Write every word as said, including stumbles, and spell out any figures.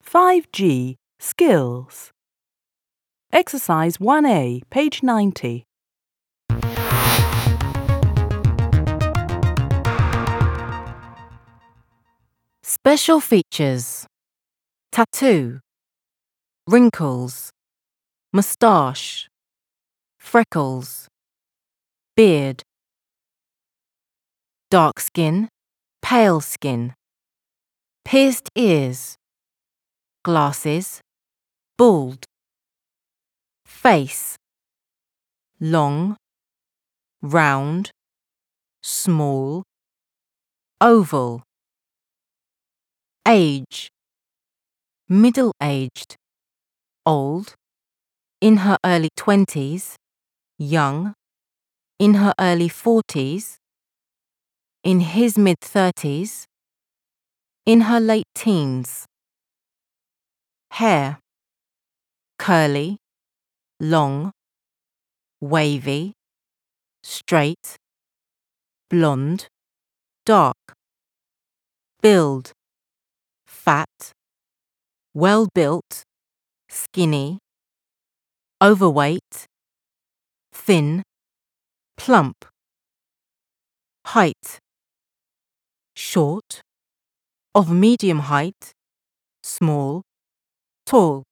five G Skills. Exercise one A, page ninety. Special features: tattoo, wrinkles, moustache, freckles, beard, dark skin, pale skin, pierced ears, glasses, bald, face, long, round, small, oval, age, middle-aged, old, in her early twenties, young, in her early forties, in his mid-thirties, in her late teens. Hair: curly, long, wavy, straight, blonde, dark. Build: fat, well-built, skinny, overweight, thin, plump. Height: short, of medium height, small, tall.